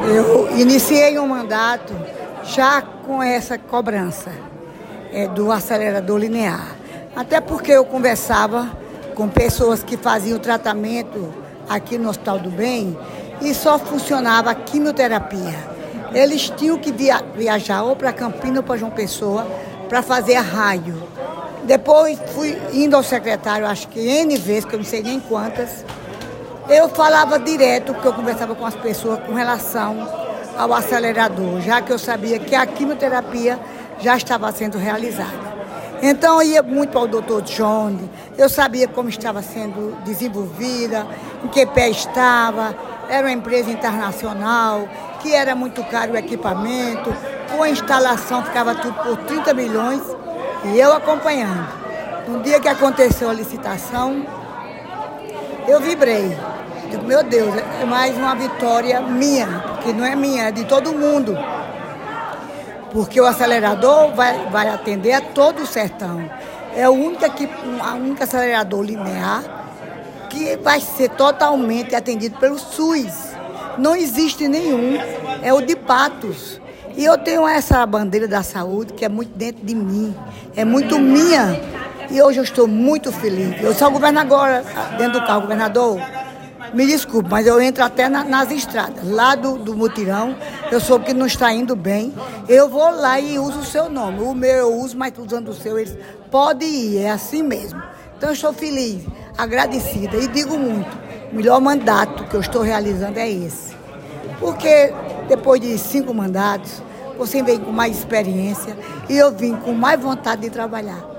Eu iniciei um mandato já com essa cobrança do acelerador linear. Até porque eu conversava com pessoas que faziam tratamento aqui no Hospital do Bem e só funcionava a quimioterapia. Eles tinham que viajar ou para Campinas ou para João Pessoa para fazer a raio. Depois fui indo ao secretário, acho que N vezes, que eu não sei nem quantas. Eu falava direto, porque eu conversava com as pessoas com relação ao acelerador, já que eu sabia que a quimioterapia já estava sendo realizada. Então eu ia muito para o Dr. John, eu sabia como estava sendo desenvolvida, em que pé estava, era uma empresa internacional, que era muito caro o equipamento, com a instalação ficava tudo por 30 milhões, e eu acompanhando. No dia que aconteceu a licitação, eu vibrei. Digo, meu Deus, é mais uma vitória minha, porque não é minha, é de todo mundo. Porque o acelerador vai atender a todo o sertão. É a única acelerador linear que vai ser totalmente atendido pelo SUS. Não existe nenhum, é o de Patos. E eu tenho essa bandeira da saúde que é muito dentro de mim, é muito minha. E hoje eu estou muito feliz. Eu sou governadora, dentro do carro, governador. Me desculpe, mas eu entro até nas estradas. Lá do mutirão, eu soube que não está indo bem. Eu vou lá e uso o seu nome. O meu eu uso, mas usando o seu, eles podem ir, é assim mesmo. Então eu estou feliz, agradecida e digo muito, o melhor mandato que eu estou realizando é esse. Porque depois de 5 mandatos, você vem com mais experiência e eu vim com mais vontade de trabalhar.